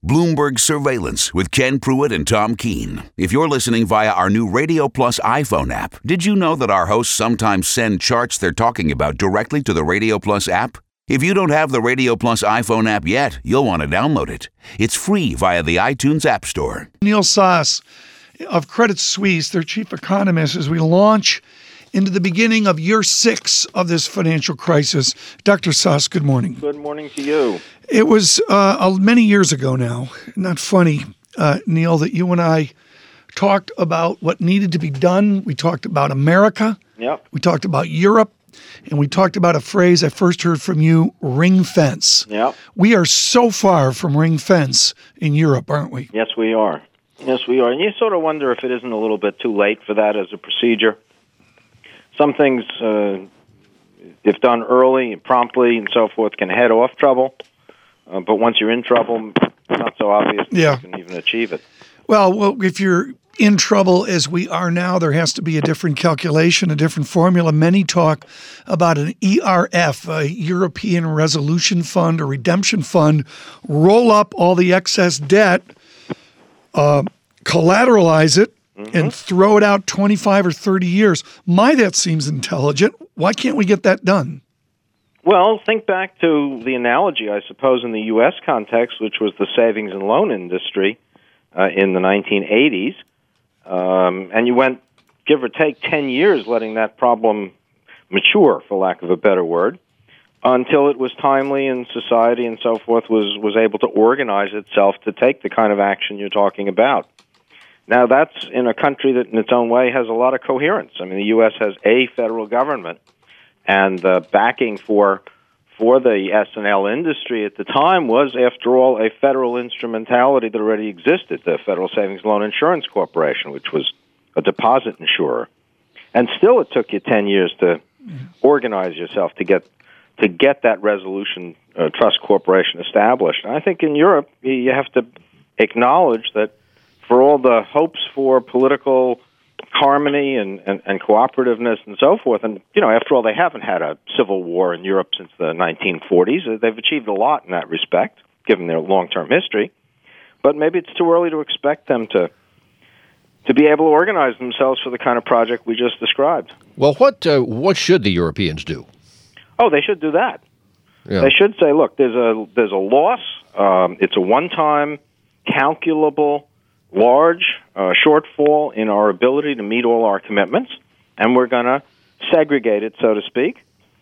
Bloomberg Surveillance with Ken Pruitt and Tom Keene. If you're listening via our new Radio Plus iPhone app, did you know that our hosts sometimes send charts they're talking about directly to the Radio Plus app? If you don't have the Radio Plus iPhone app yet, you'll want to download it. It's free via the iTunes App Store. Neil Sas of Credit Suisse, their chief economist, as we launch into the beginning of year 6 of this financial crisis. Dr. Sas, good morning. Good morning to you. It was many years ago now, not funny, Neil, that you and I talked about what needed to be done. We talked about America. Yep. We talked about Europe. And we talked about a phrase I first heard from you, ring fence. Yep. We are so far from ring fence in Europe, aren't we? Yes, we are. Yes, we are. And you sort of wonder if it isn't a little bit too late for that as a procedure. Some things, if done early and promptly and so forth, can head off trouble. But once you're in trouble, it's not so obvious that you can even achieve it. Well, if you're in trouble as we are now, there has to be a different calculation, a different formula. Many talk about an ERF, a European Resolution Fund or Redemption Fund, roll up all the excess debt, collateralize it, and throw it out 25 or 30 years. That seems intelligent. Why can't we get that done? Well, think back to the analogy, I suppose, in the U.S. context, which was the savings and loan industry in the 1980s. And you went, give or take, 10 years letting that problem mature, for lack of a better word, until it was timely and society and so forth was able to organize itself to take the kind of action you're talking about. Now, that's in a country that in its own way has a lot of coherence. I mean, the U.S. has a federal government, and the backing for the S&L industry at the time was, after all, a federal instrumentality that already existed, the Federal Savings Loan Insurance Corporation, which was a deposit insurer. And still it took you 10 years to organize yourself to get that Resolution Trust Corporation established. And I think in Europe, you have to acknowledge that for all the hopes for political harmony and cooperativeness and so forth, and, after all, they haven't had a civil war in Europe since the 1940s. They've achieved a lot in that respect, given their long-term history. But maybe it's too early to expect them to be able to organize themselves for the kind of project we just described. Well, what should the Europeans do? Oh, they should do that. Yeah. They should say, look, there's a loss. It's a one-time, calculable, large shortfall in our ability to meet all our commitments, and we're going to segregate it, so to speak,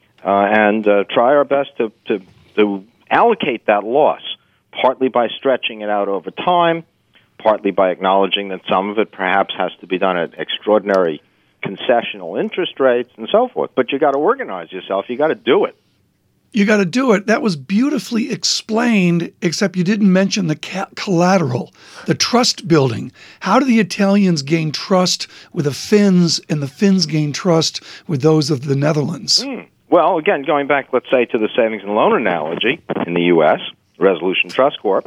and try our best to allocate that loss, partly by stretching it out over time, partly by acknowledging that some of it perhaps has to be done at extraordinary concessional interest rates and so forth. But you got to organize yourself. You got to do it. You got to do it. That was beautifully explained, except you didn't mention the collateral, the trust building. How do the Italians gain trust with the Finns, and the Finns gain trust with those of the Netherlands? Well, again, going back, let's say, to the savings and loan analogy in the U.S., Resolution Trust Corp.,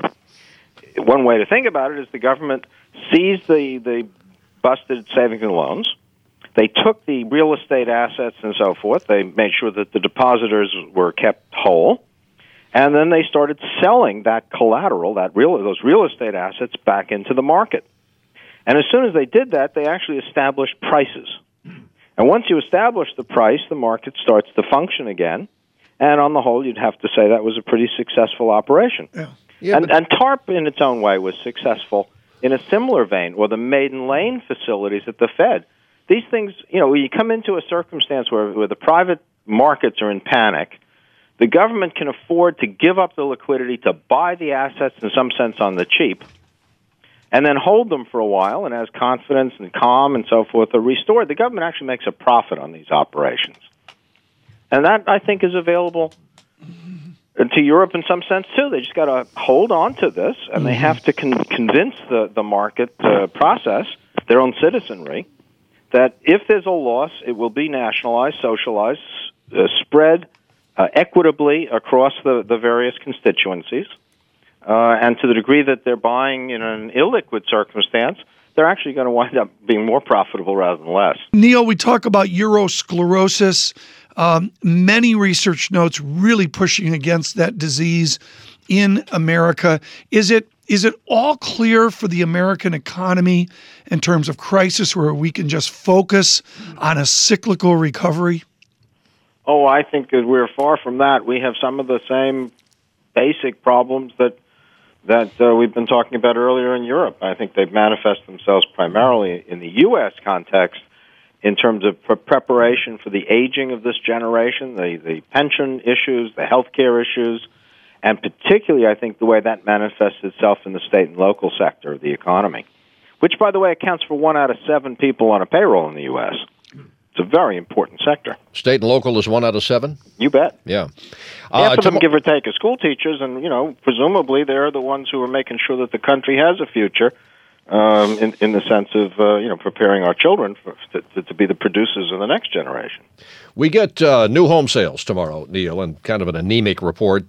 one way to think about it is the government seized the busted savings and loans. They took the real estate assets and so forth. They made sure that the depositors were kept whole. And then they started selling that collateral, those real estate assets, back into the market. And as soon as they did that, they actually established prices. And once you establish the price, the market starts to function again. And on the whole, you'd have to say that was a pretty successul operation. Yeah, and TARP, in its own way, was successful in a similar vein, or the Maiden Lane facilities at the Fed. These things, when you come into a circumstance where the private markets are in panic, the government can afford to give up the liquidity to buy the assets, in some sense, on the cheap, and then hold them for a while, and as confidence and calm and so forth are restored, the government actually makes a profit on these operations. And that, I think, is available to Europe in some sense, too. They just got to hold on to this, and they have to convince the market process, their own citizenry, that if there's a loss, it will be nationalized, socialized, spread equitably across the various constituencies. And to the degree that they're buying in an illiquid circumstance, they're actually going to wind up being more profitable rather than less. Neil, we talk about eurosclerosis. Many research notes really pushing against that disease in America. Is it Is it all clear for the American economy in terms of crisis where we can just focus on a cyclical recovery? Oh, I think that we're far from that. We have some of the same basic problems that we've been talking about earlier in Europe. I think they've manifested themselves primarily in the U.S. context in terms of preparation for the aging of this generation, the pension issues, the health care issues, and particularly, I think, the way that manifests itself in the state and local sector of the economy, which, by the way, accounts for 1 out of 7 people on a payroll in the U.S. It's a very important sector. State and local is 1 out of 7? You bet. Yeah. Half of them, give or take, are school teachers, and, presumably they're the ones who are making sure that the country has a future in the sense of, preparing our children to be the producers of the next generation. We get new home sales tomorrow, Neil, and kind of an anemic report,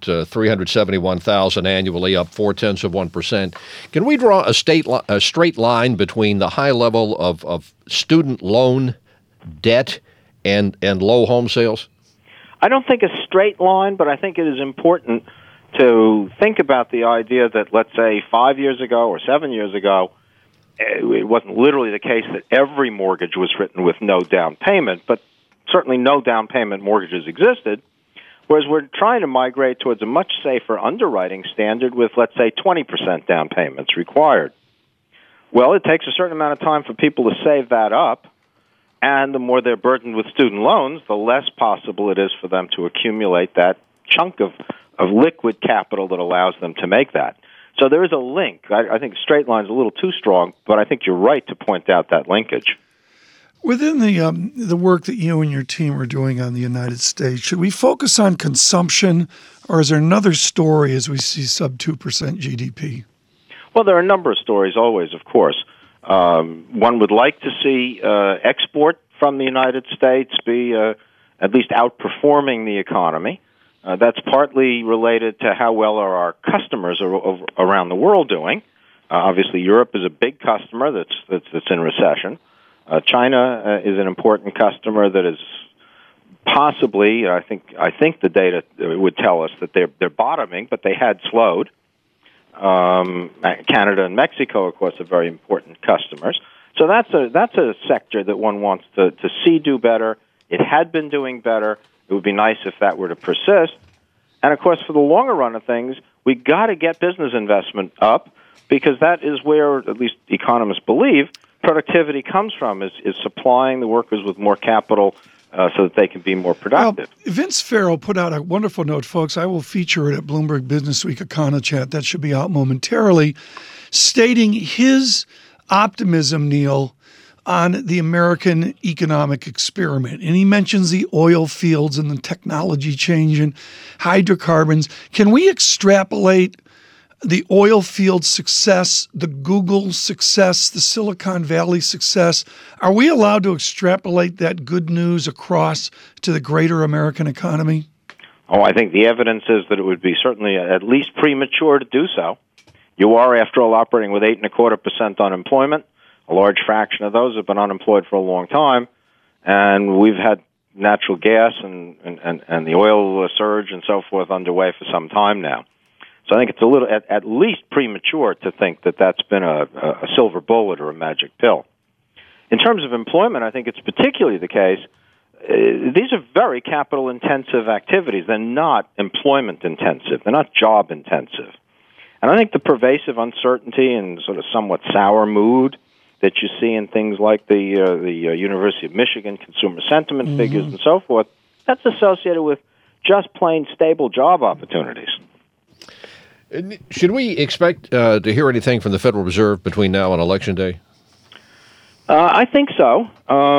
371,000 annually, up 0.4%. Can we draw a straight line between the high level of student loan debt and low home sales? I don't think a straight line, but I think it is important to think about the idea that, let's say, 5 years ago or 7 years ago, it wasn't literally the case that every mortgage was written with no down payment, but certainly no down payment mortgages existed, whereas we're trying to migrate towards a much safer underwriting standard with, let's say, 20% down payments required. Well, it takes a certain amount of time for people to save that up, and the more they're burdened with student loans, the less possible it is for them to accumulate that chunk of liquid capital that allows them to make that. So there is a link. I think straight line's a little too strong, but I think you're right to point out that linkage. Within the work that you and your team are doing on the United States, should we focus on consumption, or is there another story as we see sub 2% GDP? Well, there are a number of stories always, of course. One would like to see export from the United States be at least outperforming the economy. That's partly related to how well are our customers around the world doing. Obviously, Europe is a big customer that's in recession. China is an important customer that is possibly, I think the data would tell us that they're bottoming, but they had slowed. Canada and Mexico, of course, are very important customers. So that's a sector that one wants to see do better. It had been doing better. It would be nice if that were to persist. And, of course, for the longer run of things, we got to get business investment up because that is where, at least economists believe, productivity comes from, is supplying the workers with more capital so that they can be more productive. Well, Vince Farrell put out a wonderful note, folks. I will feature it at Bloomberg Businessweek EconoChat. That should be out momentarily, stating his optimism, Neil, on the American economic experiment. And he mentions the oil fields and the technology change and hydrocarbons. Can we extrapolate the oil field success, the Google success, the Silicon Valley success? Are we allowed to extrapolate that good news across to the greater American economy? Oh, I think the evidence is that it would be certainly at least premature to do so. You are, after all, operating with 8.25% unemployment. A large fraction of those have been unemployed for a long time, and we've had natural gas and the oil surge and so forth underway for some time now. So I think it's a little, at least premature to think that that's been a silver bullet or a magic pill. In terms of employment, I think it's particularly the case. These are very capital-intensive activities. They're not employment-intensive. They're not job-intensive. And I think the pervasive uncertainty and sort of somewhat sour mood that you see in things like the University of Michigan consumer sentiment figures and so forth, that's associated with just plain stable job opportunities. Should we expect to hear anything from the Federal Reserve between now and Election Day? I think so.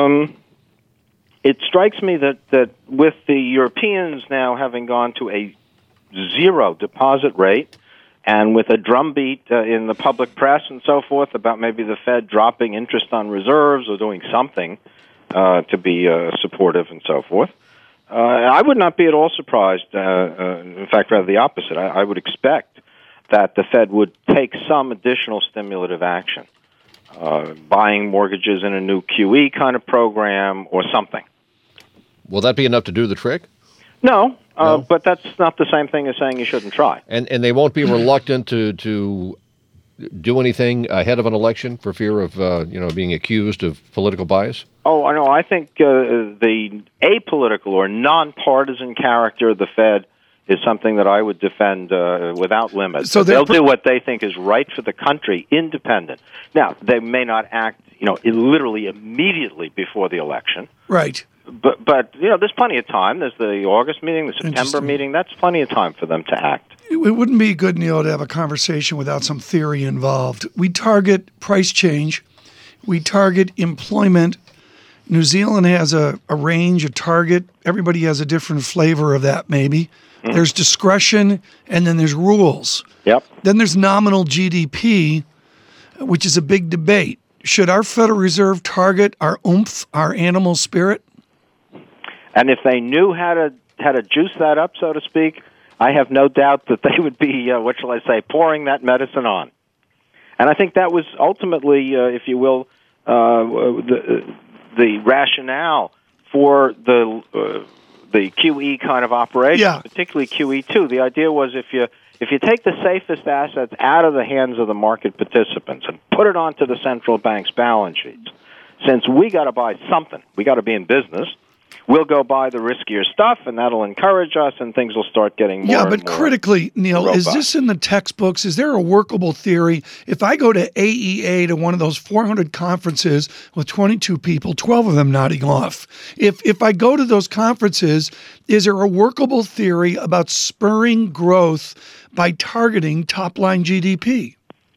It strikes me that with the Europeans now having gone to a zero deposit rate, and with a drumbeat in the public press and so forth about maybe the Fed dropping interest on reserves or doing something to be supportive and so forth, I would not be at all surprised. In fact, rather the opposite. I would expect that the Fed would take some additional stimulative action, buying mortgages in a new QE kind of program or something. Will that be enough to do the trick? No. But that's not the same thing as saying you shouldn't try. And they won't be reluctant to do anything ahead of an election for fear of being accused of political bias? Oh, I know. I think the apolitical or nonpartisan character of the Fed is something that I would defend without limit. So they'll do what they think is right for the country, independent. Now, they may not act, literally immediately before the election. Right. But there's plenty of time. There's the August meeting, the September meeting. That's plenty of time for them to act. It wouldn't be good, Neil, to have a conversation without some theory involved. We target price change. We target employment. New Zealand has a range, a target. Everybody has a different flavor of that, maybe. Mm. There's discretion, and then there's rules. Yep. Then there's nominal GDP, which is a big debate. Should our Federal Reserve target our oomph, our animal spirit? And if they knew how to juice that up, so to speak, I have no doubt that they would be, pouring that medicine on. And I think that was ultimately, if you will, the rationale for the QE kind of operation, particularly QE2. The idea was if you take the safest assets out of the hands of the market participants and put it onto the central bank's balance sheets, since we got to buy something, we got to be in business, we'll go buy the riskier stuff, and that'll encourage us, and things will start getting more and more critically, Neil, robust. Is this in the textbooks? Is there a workable theory? If I go to AEA, to one of those 400 conferences with 22 people, 12 of them nodding off, if I go to those conferences, is there a workable theory about spurring growth by targeting top-line GDP?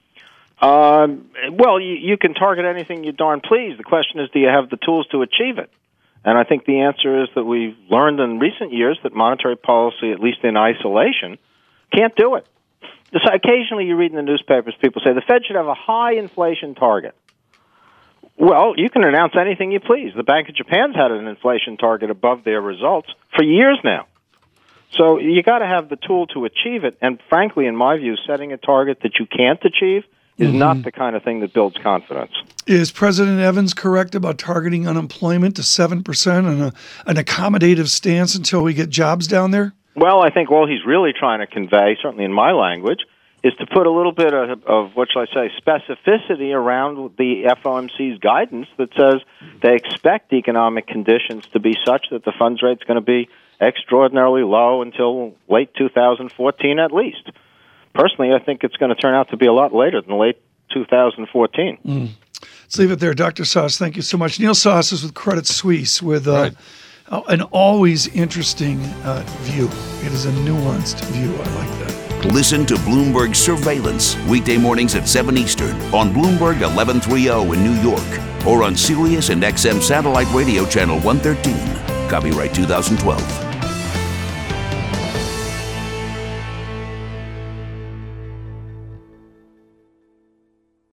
Well, you can target anything you darn please. The question is, do you have the tools to achieve it? And I think the answer is that we've learned in recent years that monetary policy, at least in isolation, can't do it. So occasionally you read in the newspapers, people say the Fed should have a high inflation target. Well, you can announce anything you please. The Bank of Japan's had an inflation target above their results for years now. So you got to have the tool to achieve it. And frankly, in my view, setting a target that you can't achieve is not the kind of thing that builds confidence. Is President Evans correct about targeting unemployment to 7% and an accommodative stance until we get jobs down there? Well, I think all he's really trying to convey, certainly in my language, is to put a little bit of what shall I say, specificity around the FOMC's guidance that says they expect economic conditions to be such that the funds rate's going to be extraordinarily low until late 2014 at least. Personally, I think it's going to turn out to be a lot later than late 2014. Let's leave it there. Dr. Sauce, thank you so much. Neil Sauce is with Credit Suisse with an always interesting view. It is a nuanced view. I like that. Listen to Bloomberg Surveillance weekday mornings at 7 Eastern on Bloomberg 1130 in New York or on Sirius and XM Satellite Radio Channel 113. Copyright 2012.